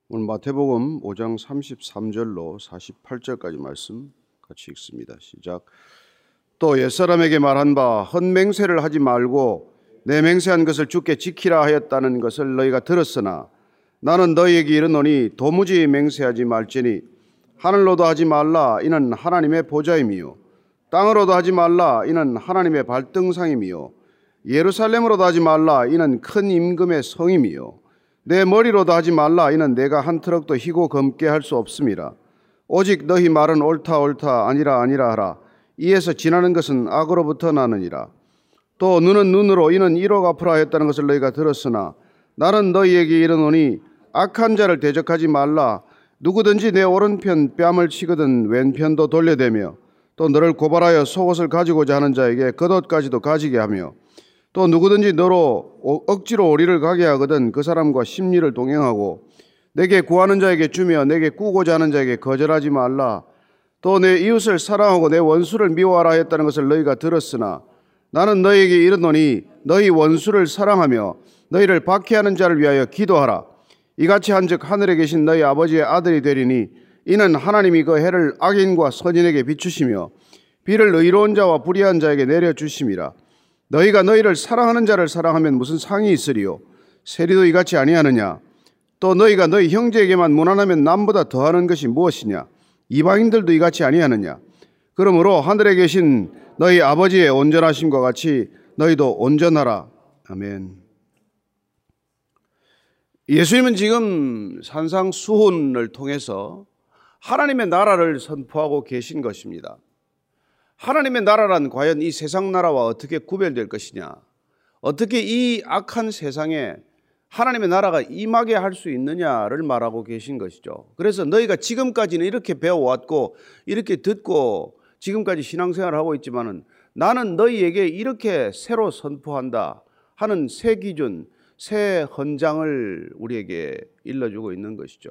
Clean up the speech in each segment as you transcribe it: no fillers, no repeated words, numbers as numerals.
오늘 마태복음 5장 33절로 48절까지 말씀 같이 읽습니다. 시작. 또 옛사람에게 말한 바 헛맹세를 하지 말고 내 맹세한 것을 주께 지키라 하였다는 것을 너희가 들었으나 나는 너희에게 이르노니 도무지 맹세하지 말지니 하늘로도 하지 말라 이는 하나님의 보좌임이요 땅으로도 하지 말라 이는 하나님의 발등상임이요 예루살렘으로도 하지 말라 이는 큰 임금의 성임이요 내 머리로도 하지 말라 이는 내가 한 트럭도 희고 검게 할 수 없음이라. 오직 너희 말은 옳다 옳다 아니라 아니라 하라. 이에서 지나는 것은 악으로부터 나느니라. 또 눈은 눈으로 이는 이로 갚으라 했다는 것을 너희가 들었으나 나는 너희에게 이르노니 악한 자를 대적하지 말라. 누구든지 내 오른편 뺨을 치거든 왼편도 돌려대며 또 너를 고발하여 속옷을 가지고자 하는 자에게 겉옷까지도 가지게 하며 또 누구든지 너로 억지로 오리를 가게 하거든 그 사람과 심리를 동행하고 내게 구하는 자에게 주며 내게 꾸고자 하는 자에게 거절하지 말라. 또 내 이웃을 사랑하고 내 원수를 미워하라 했다는 것을 너희가 들었으나 나는 너희에게 이르노니 너희 원수를 사랑하며 너희를 박해하는 자를 위하여 기도하라. 이같이 한즉 하늘에 계신 너희 아버지의 아들이 되리니 이는 하나님이 그 해를 악인과 선인에게 비추시며 비를 의로운 자와 불의한 자에게 내려주심이라. 너희가 너희를 사랑하는 자를 사랑하면 무슨 상이 있으리요? 세리도 이같이 아니하느냐? 또 너희가 너희 형제에게만 무난하면 남보다 더하는 것이 무엇이냐? 이방인들도 이같이 아니하느냐? 그러므로 하늘에 계신 너희 아버지의 온전하심과 같이 너희도 온전하라. 아멘. 예수님은 지금 산상수훈을 통해서 하나님의 나라를 선포하고 계신 것입니다. 하나님의 나라란 과연 이 세상 나라와 어떻게 구별될 것이냐? 어떻게 이 악한 세상에 하나님의 나라가 임하게 할 수 있느냐를 말하고 계신 것이죠. 그래서 너희가 지금까지는 이렇게 배워왔고 이렇게 듣고 지금까지 신앙생활을 하고 있지만은 나는 너희에게 이렇게 새로 선포한다 하는 새 기준, 새 헌장을 우리에게 일러주고 있는 것이죠.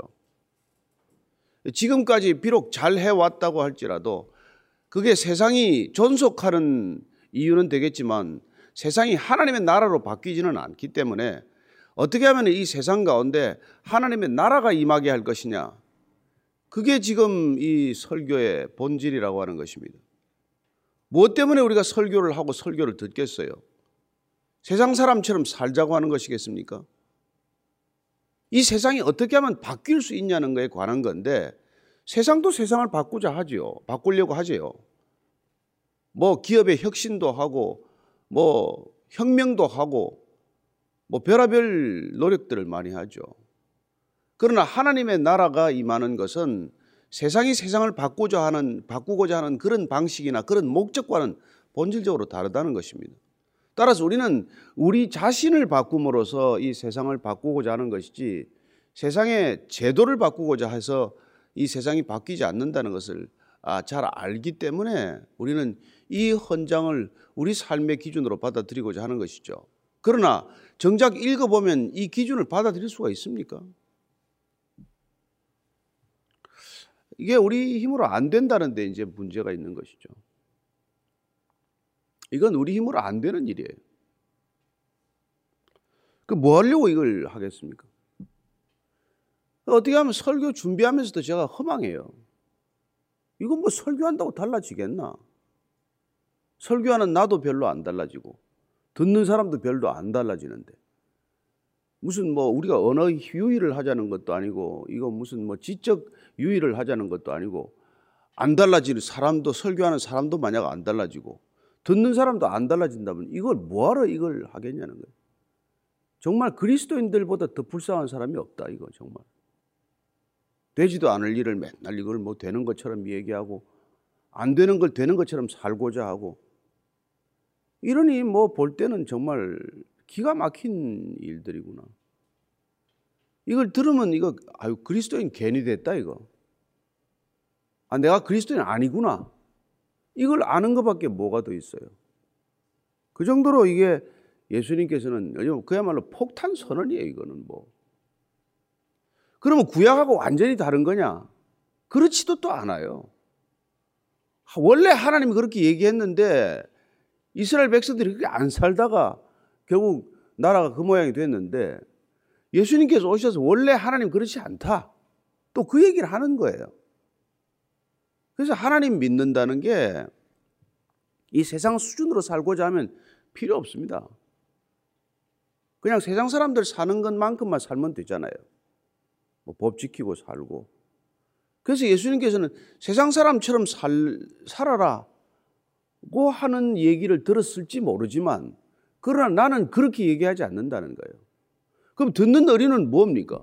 지금까지 비록 잘 해왔다고 할지라도 그게 세상이 존속하는 이유는 되겠지만 세상이 하나님의 나라로 바뀌지는 않기 때문에 어떻게 하면 이 세상 가운데 하나님의 나라가 임하게 할 것이냐, 그게 지금 이 설교의 본질이라고 하는 것입니다. 무엇 때문에 우리가 설교를 하고 설교를 듣겠어요? 세상 사람처럼 살자고 하는 것이겠습니까? 이 세상이 어떻게 하면 바뀔 수 있냐는 것에 관한 건데 세상도 세상을 바꾸자 하지요. 바꾸려고 하지요. 뭐 기업의 혁신도 하고 뭐 혁명도 하고 뭐 별의별 노력들을 많이 하죠. 그러나 하나님의 나라가 임하는 것은 세상이 세상을 바꾸고자 하는 그런 방식이나 그런 목적과는 본질적으로 다르다는 것입니다. 따라서 우리는 우리 자신을 바꿈으로써 이 세상을 바꾸고자 하는 것이지 세상의 제도를 바꾸고자 해서 이 세상이 바뀌지 않는다는 것을 잘 알기 때문에 우리는 이 헌장을 우리 삶의 기준으로 받아들이고자 하는 것이죠. 그러나 정작 읽어보면 이 기준을 받아들일 수가 있습니까? 이게 우리 힘으로 안 된다는 데 이제 문제가 있는 것이죠. 이건 우리 힘으로 안 되는 일이에요. 그 뭐 하려고 이걸 하겠습니까? 어떻게 하면 설교 준비하면서도 제가 허망해요. 이건 뭐 설교한다고 달라지겠나? 설교하는 나도 별로 안 달라지고 듣는 사람도 별로 안 달라지는데 무슨 뭐 우리가 언어 유희를 하자는 것도 아니고 이거 무슨 뭐 지적 유희를 하자는 것도 아니고 안 달라지는 사람도 설교하는 사람도 만약 안 달라지고 듣는 사람도 안 달라진다면 이걸 뭐하러 이걸 하겠냐는 거예요. 정말 그리스도인들보다 더 불쌍한 사람이 없다 이거 정말. 되지도 않을 일을 맨날 이걸 뭐 되는 것처럼 얘기하고 안 되는 걸 되는 것처럼 살고자 하고 이러니 뭐 볼 때는 정말 기가 막힌 일들이구나. 이걸 들으면 이거 그리스도인 괜히 됐다 이거. 내가 그리스도인 아니구나. 이걸 아는 것밖에 뭐가 더 있어요. 그 정도로 이게 예수님께서는 그야말로 폭탄 선언이에요 이거는 뭐. 그러면 구약하고 완전히 다른 거냐? 그렇지도 또 않아요. 원래 하나님이 그렇게 얘기했는데 이스라엘 백성들이 그렇게 안 살다가 결국 나라가 그 모양이 됐는데 예수님께서 오셔서 원래 하나님 그렇지 않다. 또 그 얘기를 하는 거예요. 그래서 하나님 믿는다는 게 이 세상 수준으로 살고자 하면 필요 없습니다. 그냥 세상 사람들 사는 것만큼만 살면 되잖아요. 뭐 법 지키고 살고. 그래서 예수님께서는 세상 사람처럼 살아라고 하는 얘기를 들었을지 모르지만 그러나 나는 그렇게 얘기하지 않는다는 거예요. 그럼 듣는 어린은 뭡니까?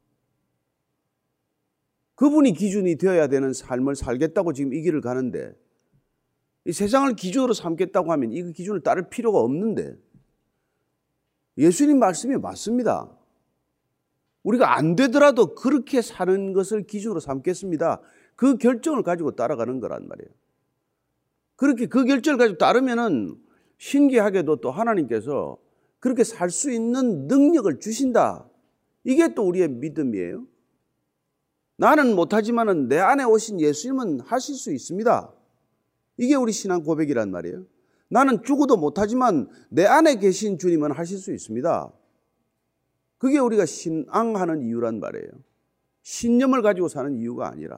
그분이 기준이 되어야 되는 삶을 살겠다고 지금 이 길을 가는데 이 세상을 기준으로 삼겠다고 하면 이 기준을 따를 필요가 없는데 예수님 말씀이 맞습니다. 우리가 안 되더라도 그렇게 사는 것을 기준으로 삼겠습니다. 그 결정을 가지고 따라가는 거란 말이에요. 그렇게 그 결정을 가지고 따르면은 신기하게도 또 하나님께서 그렇게 살 수 있는 능력을 주신다. 이게 또 우리의 믿음이에요. 나는 못하지만은 내 안에 오신 예수님은 하실 수 있습니다. 이게 우리 신앙 고백이란 말이에요. 나는 죽어도 못하지만 내 안에 계신 주님은 하실 수 있습니다. 그게 우리가 신앙하는 이유란 말이에요. 신념을 가지고 사는 이유가 아니라.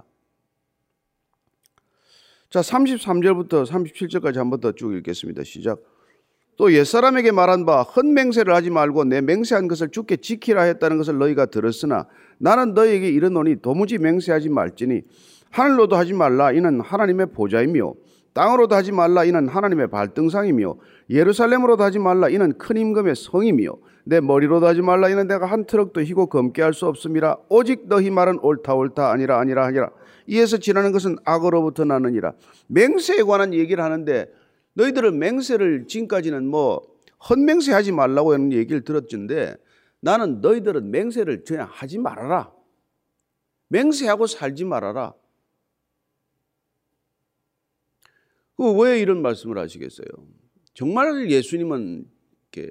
자, 33절부터 37절까지 한 번 더 쭉 읽겠습니다. 시작. 또 옛사람에게 말한 바 헛맹세를 하지 말고 내 맹세한 것을 주께 지키라 했다는 것을 너희가 들었으나 나는 너희에게 이르노니 도무지 맹세하지 말지니 하늘로도 하지 말라 이는 하나님의 보좌이며 땅으로도 하지 말라 이는 하나님의 발등상이며 예루살렘으로도 하지 말라 이는 큰 임금의 성이며 내 머리로도 하지 말라 이는 내가 한 트럭도 희고 검게 할 수 없음이라. 오직 너희 말은 옳다 옳다 아니라 아니라 하니라. 이에서 지나는 것은 악으로부터 나느니라. 맹세에 관한 얘기를 하는데 너희들은 맹세를 지금까지는 뭐 헛맹세하지 말라고 하는 얘기를 들었는데 나는 너희들은 맹세를 그냥 하지 말아라. 맹세하고 살지 말아라. 왜 이런 말씀을 하시겠어요? 정말 예수님은 이렇게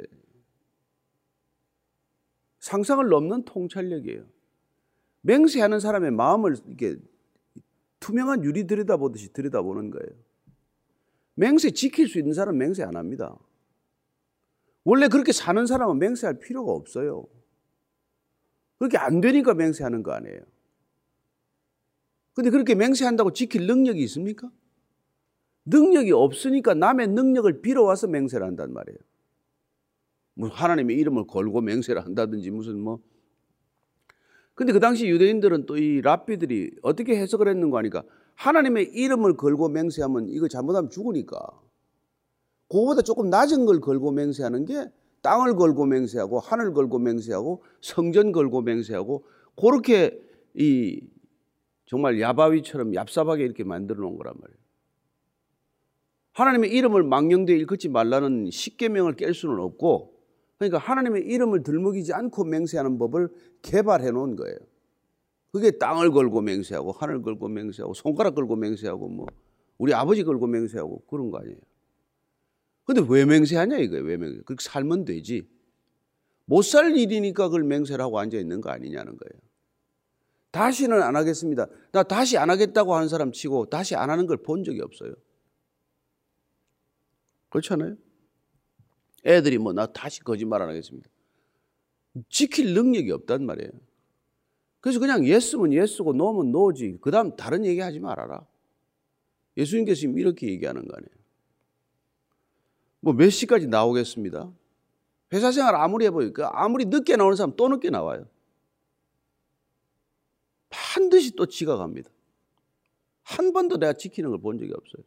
상상을 넘는 통찰력이에요. 맹세하는 사람의 마음을 이렇게 투명한 유리 들여다보듯이 들여다보는 거예요. 맹세 지킬 수 있는 사람은 맹세 안 합니다. 원래 그렇게 사는 사람은 맹세할 필요가 없어요. 그렇게 안 되니까 맹세하는 거 아니에요. 근데 그렇게 맹세한다고 지킬 능력이 있습니까? 능력이 없으니까 남의 능력을 빌어와서 맹세를 한단 말이에요. 뭐 하나님의 이름을 걸고 맹세를 한다든지 무슨 뭐. 근데 그 당시 유대인들은 또 이 랍비들이 어떻게 해석을 했는가 하니까 하나님의 이름을 걸고 맹세하면 이거 잘못하면 죽으니까 그거보다 조금 낮은 걸 걸고 맹세하는 게 땅을 걸고 맹세하고 하늘 걸고 맹세하고 성전 걸고 맹세하고 그렇게 이 정말 야바위처럼 얍삽하게 이렇게 만들어 놓은 거란 말이에요. 하나님의 이름을 망령되이 일컫지 말라는 십계명을 깰 수는 없고 그러니까 하나님의 이름을 들먹이지 않고 맹세하는 법을 개발해 놓은 거예요. 그게 땅을 걸고 맹세하고 하늘 걸고 맹세하고 손가락 걸고 맹세하고 뭐 우리 아버지 걸고 맹세하고 그런 거 아니에요. 근데 왜 맹세하냐 이거예요. 왜 맹세? 그렇게 살면 되지. 못 살 일이니까 그걸 맹세를 하고 앉아 있는 거 아니냐는 거예요. 다시는 안 하겠습니다. 나 다시 안 하겠다고 하는 사람 치고 다시 안 하는 걸 본 적이 없어요. 그렇잖아요. 애들이 뭐 나 다시 거짓말 안 하겠습니다. 지킬 능력이 없단 말이에요. 그래서 그냥 예스면 예스고 노면 노지. 그 다음 다른 얘기하지 말아라. 예수님께서 지금 이렇게 얘기하는 거 아니에요. 뭐 몇 시까지 나오겠습니다. 회사 생활 아무리 해보니까 아무리 늦게 나오는 사람 또 늦게 나와요. 반드시 또 지각합니다. 한 번도 내가 지키는 걸 본 적이 없어요.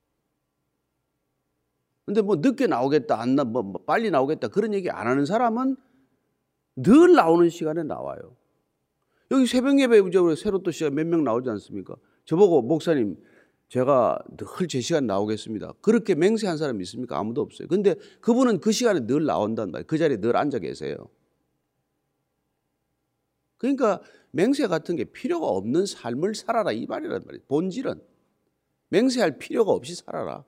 근데 뭐 늦게 나오겠다, 뭐 빨리 나오겠다 그런 얘기 안 하는 사람은 늘 나오는 시간에 나와요. 여기 새벽 예배 새로 또 시간 몇 명 나오지 않습니까? 저보고 목사님 제가 늘 제 시간 나오겠습니다. 그렇게 맹세한 사람이 있습니까? 아무도 없어요. 근데 그분은 그 시간에 늘 나온단 말이에요. 그 자리에 늘 앉아 계세요. 그러니까 맹세 같은 게 필요가 없는 삶을 살아라 이 말이란 말이에요. 본질은 맹세할 필요가 없이 살아라.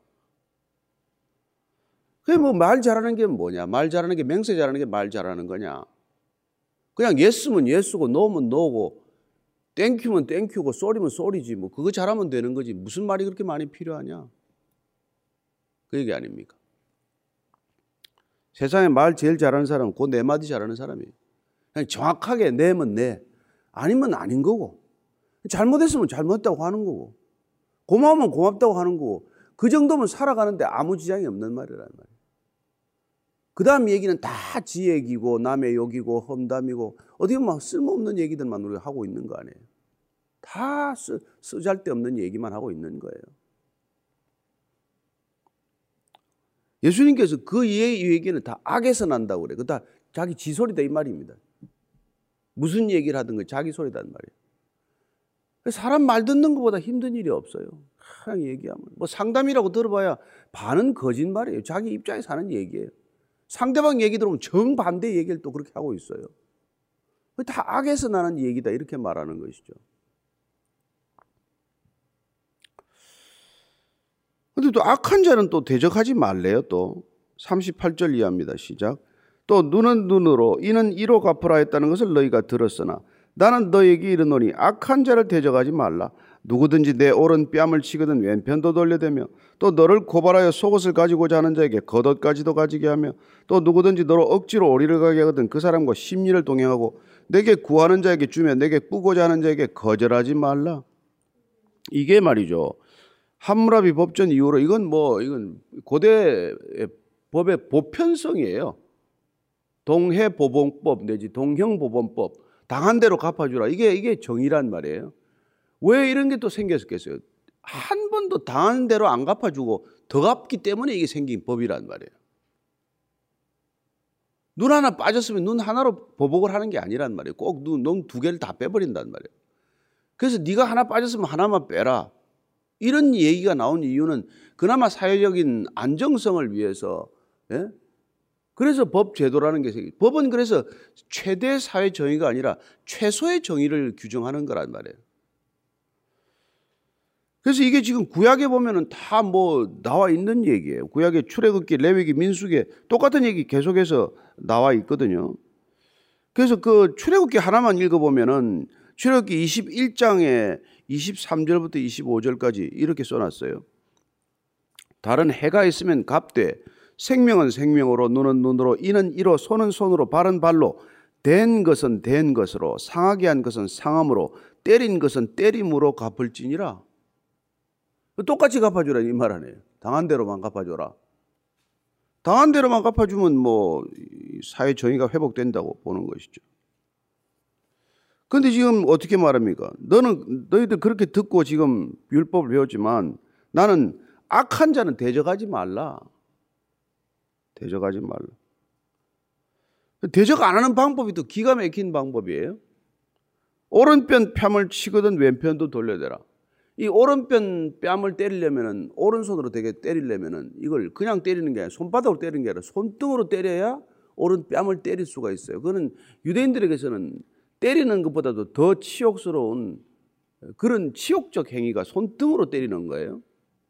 그게 뭐 말 잘하는 게 뭐냐? 말 잘하는 게 맹세 잘하는 게 말 잘하는 거냐? 그냥 예스면 예스고 노면 노고 땡큐면 땡큐고 쏘리면 쏘리지 뭐 그거 잘하면 되는 거지 무슨 말이 그렇게 많이 필요하냐? 그 얘기 아닙니까? 세상에 말 제일 잘하는 사람은 그 네 마디 잘하는 사람이에요. 정확하게 내면 내, 아니면 아닌 거고, 잘못했으면 잘못했다고 하는 거고, 고마우면 고맙다고 하는 거고, 그 정도면 살아가는데 아무 지장이 없는 말이란 말이에요. 그 다음 얘기는 다 지 얘기고 남의 욕이고 험담이고 어떻게 보면 쓸모없는 얘기들만 우리가 하고 있는 거 아니에요. 다 쓰잘데없는 얘기만 하고 있는 거예요. 예수님께서 그 얘기는 다 악에서 난다고 그래요. 다 자기 지소리다 이 말입니다. 무슨 얘기를 하든 자기 소리다 이 말이에요. 사람 말 듣는 것보다 힘든 일이 없어요. 그냥 얘기하면 뭐 상담이라고 들어봐야 반은 거짓말이에요. 자기 입장에서 하는 얘기예요. 상대방 얘기 들으면 정반대 얘기를 또 그렇게 하고 있어요. 다 악에서 나는 얘기다 이렇게 말하는 것이죠. 근데 또 악한 자는 또 대적하지 말래요. 또 38절 이하입니다. 시작. 또 눈은 눈으로 이는 이로 갚으라 했다는 것을 너희가 들었으나 나는 너희에게 이르노니 악한 자를 대적하지 말라. 누구든지 내 오른 뺨을 치거든 왼편도 돌려대며 또 너를 고발하여 속옷을 가지고자 하는 자에게 겉옷까지도 가지게 하며 또 누구든지 너로 억지로 오리를 가게 하거든 그 사람과 심리를 동행하고 내게 구하는 자에게 주며 내게 꾸고자 하는 자에게 거절하지 말라. 이게 말이죠. 함무라비 법전 이후로 이건 고대 법의 보편성이에요. 동해보복법 내지 동형보범법 당한 대로 갚아주라. 이게 정의란 말이에요. 왜 이런 게 또 생겼겠어요? 한 번도 당한 대로 안 갚아주고 더 갚기 때문에 이게 생긴 법이란 말이에요. 눈 하나 빠졌으면 눈 하나로 보복을 하는 게 아니란 말이에요. 꼭 눈 두 개를 다 빼버린단 말이에요. 그래서 네가 하나 빠졌으면 하나만 빼라. 이런 얘기가 나온 이유는 그나마 사회적인 안정성을 위해서, 예? 그래서 법 제도라는 게 생겨요. 법은 그래서 최대 사회 정의가 아니라 최소의 정의를 규정하는 거란 말이에요. 그래서 이게 지금 구약에 보면은 다 나와 있는 얘기예요. 구약의 출애굽기, 레위기, 민수기에 똑같은 얘기 계속해서 나와 있거든요. 그래서 그 출애굽기 하나만 읽어보면은 출애굽기 21장에 23절부터 25절까지 이렇게 써놨어요. 다른 해가 있으면 갚되 생명은 생명으로 눈은 눈으로 이는 이로 손은 손으로 발은 발로 된 것은 된 것으로 상하게 한 것은 상함으로 때린 것은 때림으로 갚을지니라. 똑같이 갚아주라 이 말 아니에요. 당한 대로만 갚아줘라. 당한 대로만 갚아주면 사회 정의가 회복된다고 보는 것이죠. 그런데 지금 어떻게 말합니까? 너희들 그렇게 듣고 지금 율법을 배웠지만 나는 악한 자는 대적하지 말라. 대적하지 말라. 대적 안 하는 방법이 또 기가 막힌 방법이에요. 오른편 뺨을 치거든 왼편도 돌려대라. 이 오른편 뺨을 때리려면은 오른손으로 되게 때리려면은 이걸 그냥 때리는 게 아니라 손바닥으로 때리는 게 아니라 손등으로 때려야 오른 뺨을 때릴 수가 있어요. 그거는 유대인들에게서는 때리는 것보다도 더 치욕스러운 그런 치욕적 행위가 손등으로 때리는 거예요.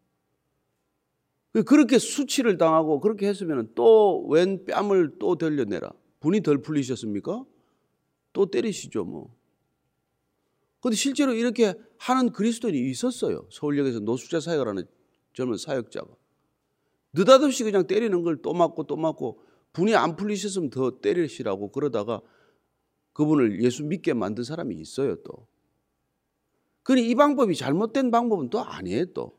그렇게 수치를 당하고 그렇게 했으면 또 왼 뺨을 또 돌려내라. 분이 덜 풀리셨습니까? 또 때리시죠 그런데 실제로 이렇게 하는 그리스도인이 있었어요. 서울역에서 노숙자 사역을 하는 젊은 사역자가. 느닷없이 그냥 때리는 걸 또 맞고 또 맞고 분이 안 풀리셨으면 더 때리시라고 그러다가 그분을 예수 믿게 만든 사람이 있어요 또. 그러니 이 방법이 잘못된 방법은 또 아니에요 또.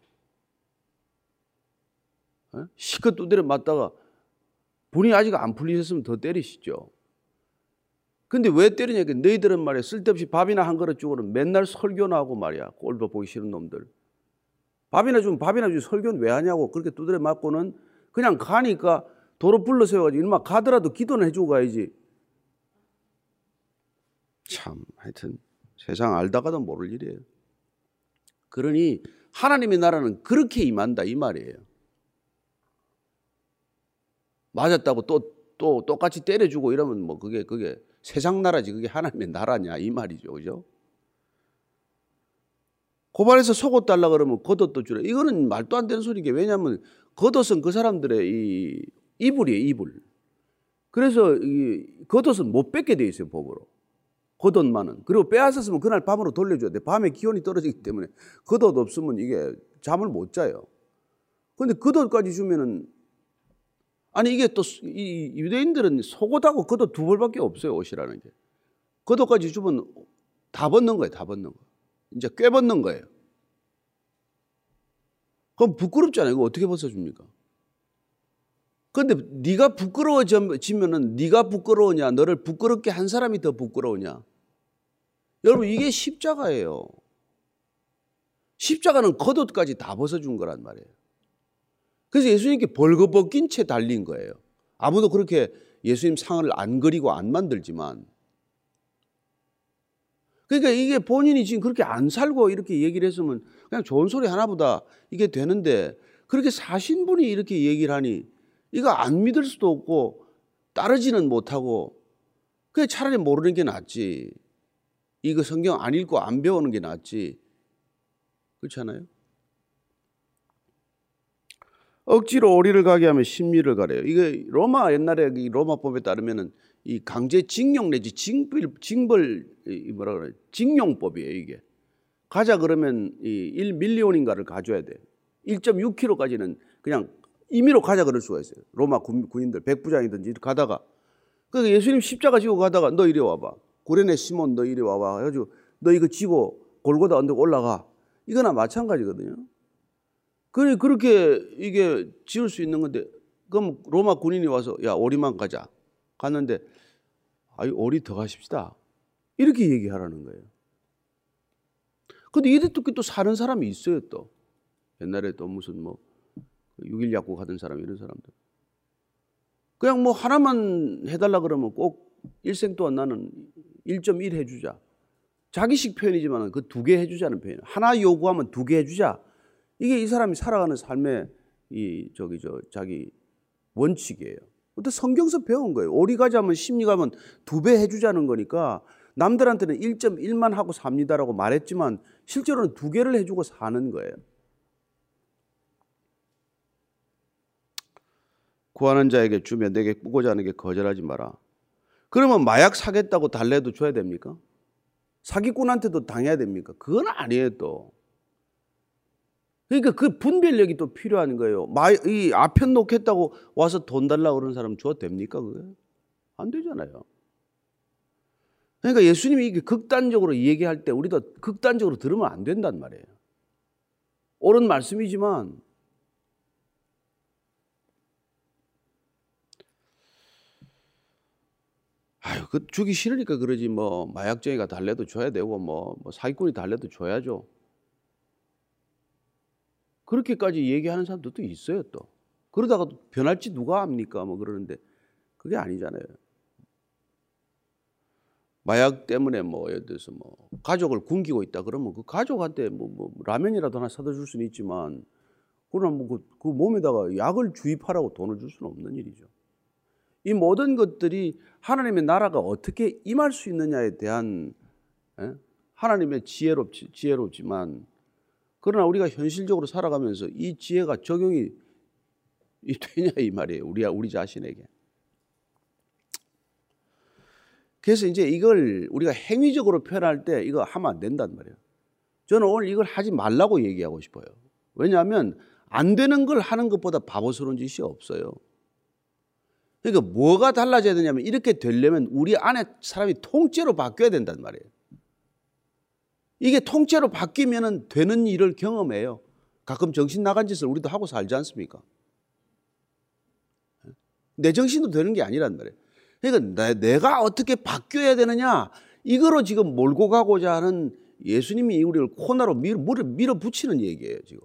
실컷 두드려 맞다가 분이 아직 안 풀리셨으면 더 때리시죠. 근데 왜 때리냐? 너희들은 말이야 쓸데없이 밥이나 한 그릇 주고는 맨날 설교나 하고 말이야. 꼴도 보기 싫은 놈들. 밥이나 주면 설교는 왜 하냐고 그렇게 두드려 맞고는 그냥 가니까 도로 불러 세워가지고 이놈아 가더라도 기도는 해주고 가야지. 참 하여튼 세상 알다가도 모를 일이에요. 그러니 하나님의 나라는 그렇게 임한다 이 말이에요. 맞았다고 또 똑같이 때려주고 이러면 그게 세상 나라지 그게 하나님의 나라냐 이 말이죠. 그죠? 고발해서 속옷 달라 그러면 겉옷도 주라. 이거는 말도 안 되는 소리인 게 왜냐하면 겉옷은 그 사람들의 이 이불이에요. 이불. 그래서 이 겉옷은 못 뺏게 돼 있어요. 법으로. 겉옷만은. 그리고 빼앗았으면 그날 밤으로 돌려줘야 돼. 밤에 기온이 떨어지기 때문에 겉옷 없으면 이게 잠을 못 자요. 그런데 겉옷까지 주면은 아니 이게 또 이 유대인들은 속옷하고 겉옷 두 벌밖에 없어요. 옷이라는 게. 겉옷까지 주면 다 벗는 거예요. 다 벗는 거. 이제 꽤 벗는 거예요. 그럼 부끄럽잖아요. 이거 어떻게 벗어줍니까? 그런데 네가 부끄러워지면은 네가 부끄러우냐, 너를 부끄럽게 한 사람이 더 부끄러우냐? 여러분, 이게 십자가예요. 십자가는 겉옷까지 다 벗어준 거란 말이에요. 그래서 예수님께 벌거벗긴 채 달린 거예요. 아무도 그렇게 예수님 상을 안 그리고 안 만들지만, 그러니까 이게 본인이 지금 그렇게 안 살고 이렇게 얘기를 했으면 그냥 좋은 소리 하나보다 이게 되는데, 그렇게 사신 분이 이렇게 얘기를 하니 이거 안 믿을 수도 없고 따르지는 못하고 그냥 차라리 모르는 게 낫지. 이거 성경 안 읽고 안 배우는 게 낫지. 그렇잖아요? 억지로 오리를 가게 하면 심리를 가래요. 이게 로마 옛날에 로마법에 따르면은 이 강제 징용 내지 징벌 뭐라 그래? 징용법이에요, 이게. 가자 그러면 이 1밀리온인가를 가져야 돼. 1.6km까지는 그냥 임의로 가자 그럴 수가 있어요. 로마 군인들 백부장이든지 가다가 그러니까 예수님 십자가 지고 가다가 너 이리 와봐. 구레네 시몬 너 이리 와봐. 해가지고 너 이거 지고 골고다 언덕 올라가. 이거나 마찬가지거든요. 그렇게 이게 지을 수 있는 건데, 그럼 로마 군인이 와서 야 오리만 가자. 갔는데 아이 오리 더 가십시다. 이렇게 얘기하라는 거예요. 근데 이랬듯이 또 사는 사람이 있어요 또. 옛날에 또 무슨 뭐 6일 약국 하던 사람 이런 사람들. 그냥 뭐 하나만 해달라 그러면 꼭 일생 동안 나는 1.1 해주자. 자기식 표현이지만 그 2개 해주자는 표현. 하나 요구하면 2개 해주자. 이게 이 사람이 살아가는 삶의 자기 원칙이에요. 근데 성경에서 배운 거예요. 오리 가자면 심리 가면 2배 해주자는 거니까 남들한테는 1.1만 하고 삽니다라고 말했지만 실제로는 2개를 해주고 사는 거예요. 구하는 자에게 주며 내게 꾸고자 하는 게 거절하지 마라. 그러면 마약 사겠다고 달래도 줘야 됩니까? 사기꾼한테도 당해야 됩니까? 그건 아니에요 또. 그러니까 그 분별력이 또 필요한 거예요. 이 아편 놓겠다고 와서 돈 달라고 그러는 사람 줘도 됩니까? 그게? 안 되잖아요. 그러니까 예수님이 이게 극단적으로 얘기할 때 우리도 극단적으로 들으면 안 된단 말이에요. 옳은 말씀이지만 아유, 그 주기 싫으니까 그러지 뭐 마약쟁이가 달래도 줘야 되고 뭐 사기꾼이 달래도 줘야죠. 그렇게까지 얘기하는 사람들도 있어요 또. 그러다가 변할지 누가 압니까? 뭐 그러는데 그게 아니잖아요. 마약 때문에 뭐 예를 들어서 뭐 가족을 굶기고 있다 그러면 그 가족한테 뭐 라면이라도 하나 사다 줄 수는 있지만 그러나 뭐 그 몸에다가 약을 주입하라고 돈을 줄 수는 없는 일이죠. 이 모든 것들이 하나님의 나라가 어떻게 임할 수 있느냐에 대한 하나님의 지혜롭지만 그러나 우리가 현실적으로 살아가면서 이 지혜가 적용이 되냐 이 말이에요. 우리 자신에게. 그래서 이제 이걸 우리가 행위적으로 표현할 때 이거 하면 안 된단 말이에요. 저는 오늘 이걸 하지 말라고 얘기하고 싶어요. 왜냐하면 안 되는 걸 하는 것보다 바보스러운 짓이 없어요. 그러니까 뭐가 달라져야 되냐면 이렇게 되려면 우리 안에 사람이 통째로 바뀌어야 된단 말이에요. 이게 통째로 바뀌면 되는 일을 경험해요. 가끔 정신 나간 짓을 우리도 하고 살지 않습니까? 내 정신도 되는 게 아니란 말이에요. 그러니까 내가 어떻게 바뀌어야 되느냐 이거로 지금 몰고 가고자 하는 예수님이 우리를 코너로 밀어붙이는 얘기예요 지금.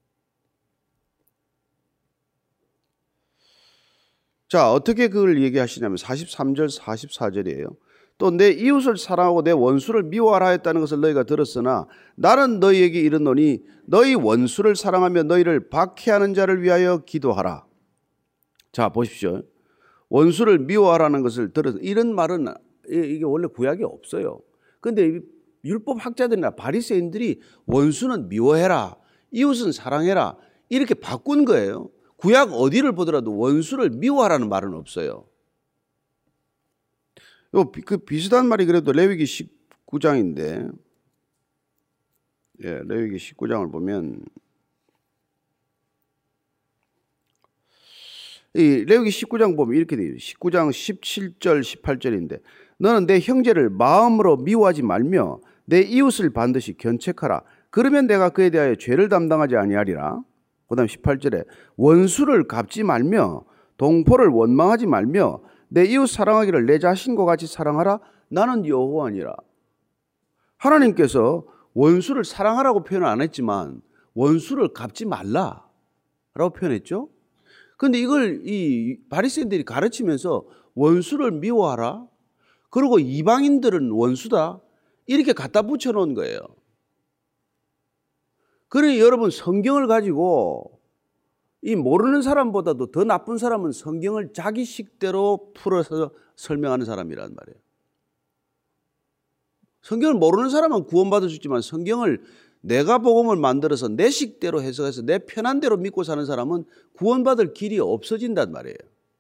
자, 어떻게 그걸 얘기하시냐면 43절 44절이에요. 또 내 이웃을 사랑하고 내 원수를 미워하라 했다는 것을 너희가 들었으나 나는 너희에게 이르노니 너희 원수를 사랑하며 너희를 박해하는 자를 위하여 기도하라. 자, 보십시오. 원수를 미워하라는 것을 들어서 이런 말은 이게 원래 구약에 없어요. 그런데 율법 학자들이나 바리새인들이 원수는 미워해라, 이웃은 사랑해라 이렇게 바꾼 거예요. 구약 어디를 보더라도 원수를 미워하라는 말은 없어요. 그 비슷한 말이 그래도 레위기 19장인데, 레위기 19장을 보면 이 레위기 19장 보면 이렇게 돼요. 19장 17절 18절인데 너는 내 형제를 마음으로 미워하지 말며 내 이웃을 반드시 견책하라. 그러면 내가 그에 대하여 죄를 담당하지 아니하리라. 그다음 18절에 원수를 갚지 말며 동포를 원망하지 말며 내 이웃 사랑하기를 내 자신과 같이 사랑하라. 나는 여호와니라. 하나님께서 원수를 사랑하라고 표현을 안 했지만 원수를 갚지 말라라고 표현했죠. 그런데 이걸 이 바리새인들이 가르치면서 원수를 미워하라. 그리고 이방인들은 원수다. 이렇게 갖다 붙여놓은 거예요. 그러니 여러분 성경을 가지고 이 모르는 사람보다도 더 나쁜 사람은 성경을 자기 식대로 풀어서 설명하는 사람이란 말이에요. 성경을 모르는 사람은 구원받을 수 있지만 성경을 내가 복음을 만들어서 내 식대로 해석해서 내 편한 대로 믿고 사는 사람은 구원받을 길이 없어진단 말이에요.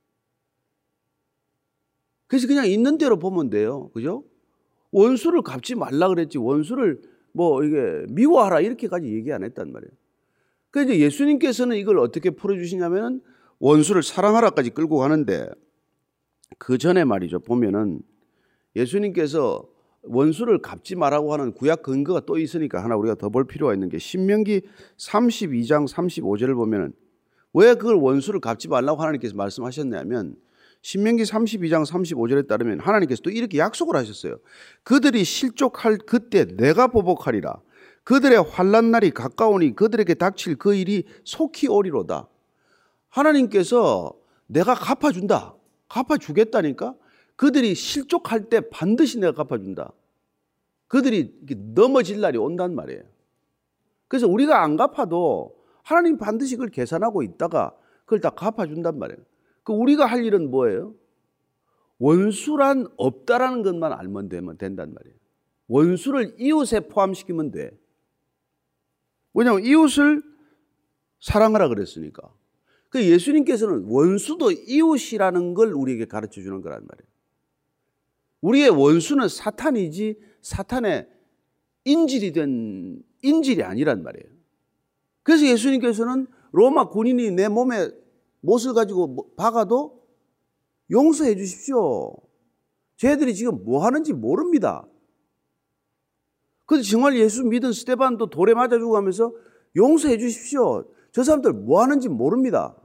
그래서 그냥 있는 대로 보면 돼요. 그죠? 원수를 갚지 말라 그랬지 원수를 뭐 이게 미워하라 이렇게까지 얘기 안 했단 말이에요. 그래서 예수님께서는 이걸 어떻게 풀어주시냐면은 원수를 사랑하라까지 끌고 가는데 그 전에 말이죠. 보면은 예수님께서 원수를 갚지 말라고 하는 구약 근거가 또 있으니까 하나 우리가 더 볼 필요가 있는 게 신명기 32장 35절을 보면은 왜 그걸 원수를 갚지 말라고 하나님께서 말씀하셨냐면 신명기 32장 35절에 따르면 하나님께서 또 이렇게 약속을 하셨어요. 그들이 실족할 그때 내가 보복하리라. 그들의 환난 날이 가까우니 그들에게 닥칠 그 일이 속히 오리로다. 하나님께서 내가 갚아준다. 갚아주겠다니까. 그들이 실족할 때 반드시 내가 갚아준다. 그들이 넘어질 날이 온단 말이에요. 그래서 우리가 안 갚아도 하나님 반드시 그걸 계산하고 있다가 그걸 다 갚아준단 말이에요. 그 우리가 할 일은 뭐예요? 원수란 없다라는 것만 알면 된단 말이에요. 원수를 이웃에 포함시키면 돼. 왜냐하면 이웃을 사랑하라 그랬으니까. 그 예수님께서는 원수도 이웃이라는 걸 우리에게 가르쳐 주는 거란 말이에요. 우리의 원수는 사탄이지 사탄의 인질이 된 인질이 아니란 말이에요. 그래서 예수님께서는 로마 군인이 내 몸에 못을 가지고 박아도 용서해 주십시오. 쟤들이 지금 뭐 하는지 모릅니다. 그런데 정말 예수 믿은 스데반도 돌에 맞아 주고 하면서 용서해 주십시오. 저 사람들 뭐 하는지 모릅니다.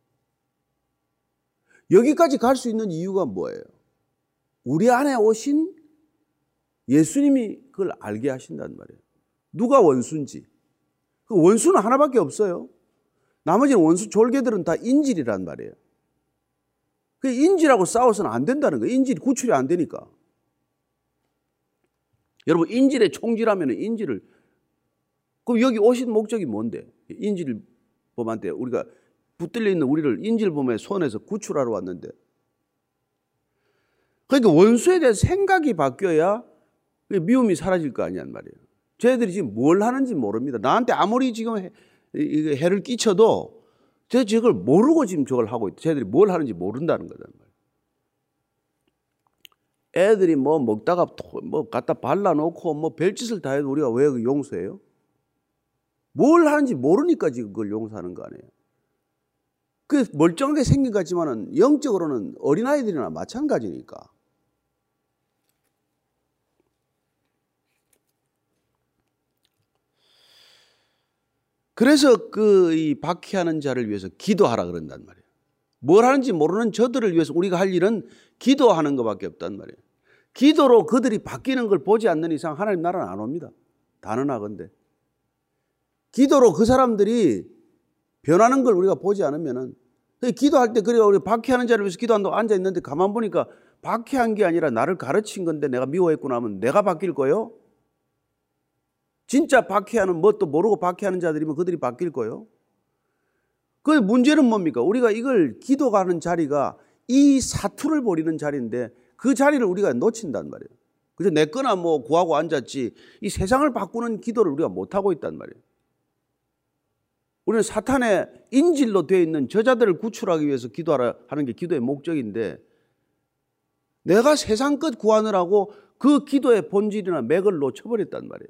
여기까지 갈 수 있는 이유가 뭐예요? 우리 안에 오신 예수님이 그걸 알게 하신단 말이에요. 누가 원수인지. 그 원수는 하나밖에 없어요. 나머지는 원수 졸개들은 다 인질이란 말이에요. 그 인질하고 싸워서는 안 된다는 거예요. 인질이 구출이 안 되니까. 여러분 인질의 총질하면 인질을 그럼 여기 오신 목적이 뭔데? 인질범한테 우리가 붙들려 있는 우리를 인질범의 손에서 구출하러 왔는데 그러니까 원수에 대한 생각이 바뀌어야 미움이 사라질 거 아니란 말이에요. 쟤들이 지금 뭘 하는지 모릅니다. 나한테 아무리 지금 해를 끼쳐도 쟤 저걸 모르고 지금 저걸 하고 있다. 쟤들이 뭘 하는지 모른다는 거단 말이에요. 애들이 뭐 먹다가 뭐 갖다 발라놓고 뭐 별짓을 다 해도 우리가 왜 용서해요? 뭘 하는지 모르니까 지금 그걸 용서하는 거 아니에요. 그 멀쩡하게 생긴 것 같지만은 영적으로는 어린아이들이나 마찬가지니까. 그래서 이 박해하는 자를 위해서 기도하라 그런단 말이에요. 뭘 하는지 모르는 저들을 위해서 우리가 할 일은 기도하는 것밖에 없단 말이에요. 기도로 그들이 바뀌는 걸 보지 않는 이상 하나님 나라는 안 옵니다. 단언하건대. 기도로 그 사람들이 변하는 걸 우리가 보지 않으면은 기도할 때 그래 우리 박해하는 자를 위해서 기도한다고 앉아 있는데 가만 보니까 박해한 게 아니라 나를 가르친 건데 내가 미워했구나 하면 내가 바뀔 거요? 진짜 박해하는 뭣도 모르고 박해하는 자들이면 그들이 바뀔 거요? 그 문제는 뭡니까? 우리가 이걸 기도하는 자리가 이 사투를 벌이는 자리인데 그 자리를 우리가 놓친단 말이에요. 그래서 내 거나 뭐 구하고 앉았지 이 세상을 바꾸는 기도를 우리가 못하고 있단 말이에요. 우리는 사탄의 인질로 되어 있는 저자들을 구출하기 위해서 기도하라 하는 게 기도의 목적인데 내가 세상 것 구하느라고 그 기도의 본질이나 맥을 놓쳐버렸단 말이에요.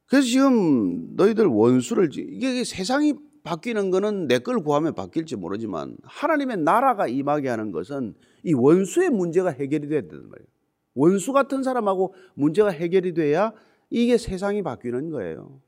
그래서 지금 너희들 원수를 이게 세상이 바뀌는 거는 내 걸 구하면 바뀔지 모르지만 하나님의 나라가 임하게 하는 것은 이 원수의 문제가 해결이 돼야 된단 말이에요. 원수 같은 사람하고 문제가 해결이 돼야 이게 세상이 바뀌는 거예요.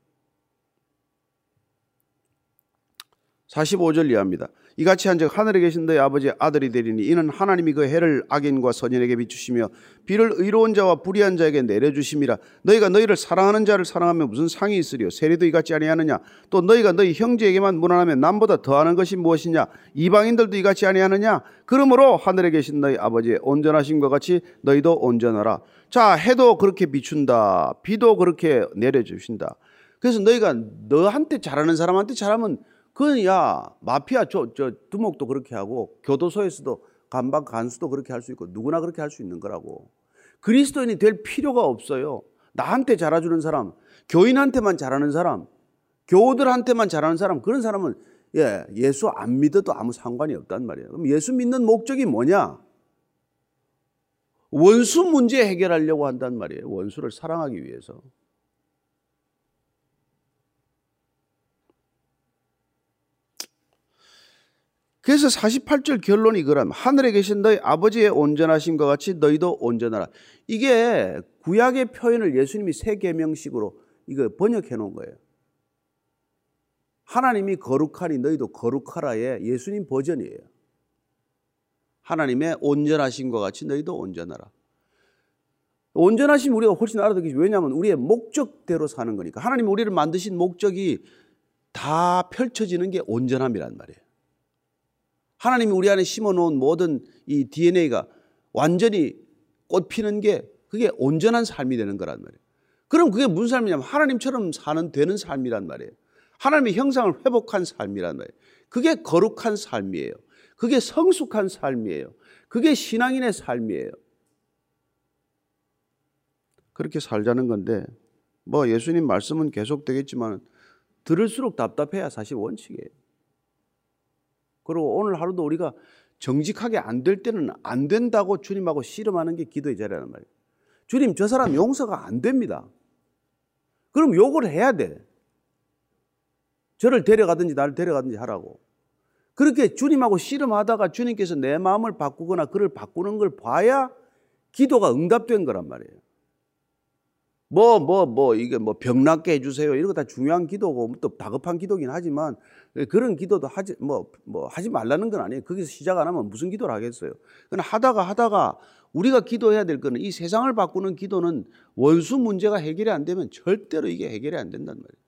45절 이하입니다. 이같이 한즉 하늘에 계신 너희 아버지의 아들이 되리니 이는 하나님이 그 해를 악인과 선인에게 비추시며 비를 의로운 자와 불의한 자에게 내려주심이라. 너희가 너희를 사랑하는 자를 사랑하면 무슨 상이 있으리요? 세리도 이같이 아니하느냐? 또 너희가 너희 형제에게만 무난하면 남보다 더하는 것이 무엇이냐? 이방인들도 이같이 아니하느냐? 그러므로 하늘에 계신 너희 아버지의 온전하심과 같이 너희도 온전하라. 자, 해도 그렇게 비춘다. 비도 그렇게 내려주신다. 그래서 너희가 너한테 잘하는 사람한테 잘하면 그건 야 마피아 저 두목도 그렇게 하고 교도소에서도 간방 간수도 그렇게 할 수 있고 누구나 그렇게 할 수 있는 거라고. 그리스도인이 될 필요가 없어요. 나한테 잘해주는 사람, 교인한테만 잘하는 사람, 교우들한테만 잘하는 사람, 그런 사람은 예수 안 믿어도 아무 상관이 없단 말이에요. 그럼 예수 믿는 목적이 뭐냐? 원수 문제 해결하려고 한단 말이에요. 원수를 사랑하기 위해서. 그래서 48절 결론이 이거라면 하늘에 계신 너희 아버지의 온전하심과 같이 너희도 온전하라. 이게 구약의 표현을 예수님이 새 계명식으로 이거 번역해 놓은 거예요. 하나님이 거룩하니 너희도 거룩하라의 예수님 버전이에요. 하나님의 온전하심과 같이 너희도 온전하라. 온전하심 우리가 훨씬 알아듣기죠. 왜냐하면 우리의 목적대로 사는 거니까. 하나님이 우리를 만드신 목적이 다 펼쳐지는 게 온전함이란 말이에요. 하나님이 우리 안에 심어놓은 모든 이 DNA가 완전히 꽃피는 게 그게 온전한 삶이 되는 거란 말이에요. 그럼 그게 무슨 삶이냐면 하나님처럼 되는 삶이란 말이에요. 하나님의 형상을 회복한 삶이란 말이에요. 그게 거룩한 삶이에요. 그게 성숙한 삶이에요. 그게 신앙인의 삶이에요. 그렇게 살자는 건데 뭐 예수님 말씀은 계속 되겠지만 들을수록 답답해야 사실 원칙이에요. 그리고 오늘 하루도 우리가 정직하게 안 될 때는 안 된다고 주님하고 씨름하는 게 기도의 자리라는 말이에요. 주님, 저 사람 용서가 안 됩니다. 그럼 욕을 해야 돼. 저를 데려가든지 나를 데려가든지 하라고. 그렇게 주님하고 씨름하다가 주님께서 내 마음을 바꾸거나 그를 바꾸는 걸 봐야 기도가 응답된 거란 말이에요. 이게 병 낫게 해주세요. 이런 거 다 중요한 기도고 또 다급한 기도긴 하지만 그런 기도도 하지 말라는 건 아니에요. 거기서 시작 안 하면 무슨 기도를 하겠어요. 그러나 하다가 우리가 기도해야 될 거는 이 세상을 바꾸는 기도는 원수 문제가 해결이 안 되면 절대로 이게 해결이 안 된단 말이에요.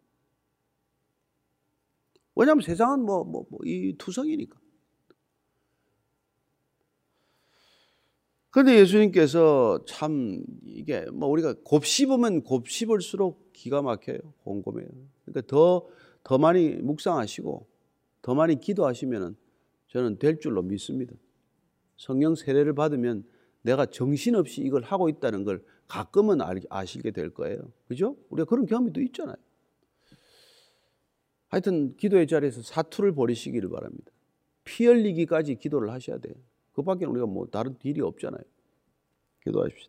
왜냐하면 세상은 이 투성이니까. 그런데 예수님께서 참 이게 우리가 곱씹으면 곱씹을수록 기가 막혀요. 곰곰해요. 그러니까 더 많이 묵상하시고 더 많이 기도하시면 저는 될 줄로 믿습니다. 성령 세례를 받으면 내가 정신없이 이걸 하고 있다는 걸 가끔은 아시게 될 거예요. 그죠? 우리가 그런 경험이 또 있잖아요. 하여튼 기도의 자리에서 사투를 벌이시기를 바랍니다. 피 흘리기까지 기도를 하셔야 돼요. 그 밖에 우리가 다른 딜이 없잖아요. 기도하십시다.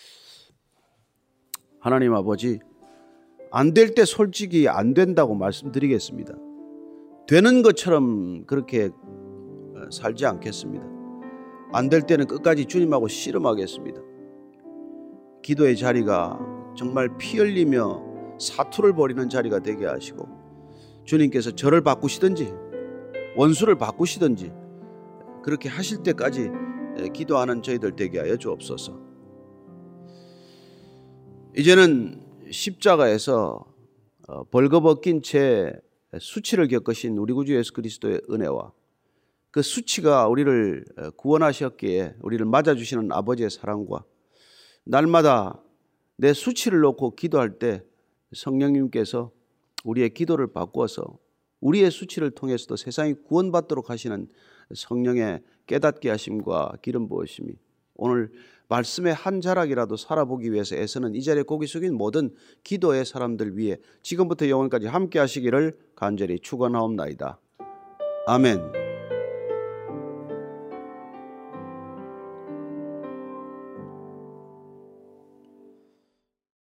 하나님 아버지, 안 될 때 솔직히 안 된다고 말씀드리겠습니다. 되는 것처럼 그렇게 살지 않겠습니다. 안 될 때는 끝까지 주님하고 씨름하겠습니다. 기도의 자리가 정말 피 흘리며 사투를 벌이는 자리가 되게 하시고 주님께서 저를 바꾸시든지 원수를 바꾸시든지 그렇게 하실 때까지 기도하는 저희들 되게 하여 주옵소서. 이제는 십자가에서 벌거벗긴 채 수치를 겪으신 우리 구주 예수 그리스도의 은혜와 그 수치가 우리를 구원하셨기에 우리를 맞아주시는 아버지의 사랑과 날마다 내 수치를 놓고 기도할 때 성령님께서 우리의 기도를 바꾸어서 우리의 수치를 통해서도 세상이 구원받도록 하시는 성령의 깨닫게 하심과 기름 부으심이 오늘 말씀의 한 자락이라도 살아보기 위해서 애쓰는 이 자리에 고개 숙인 모든 기도의 사람들 위해 지금부터 영원까지 함께 하시기를 간절히 축원하옵나이다. 아멘.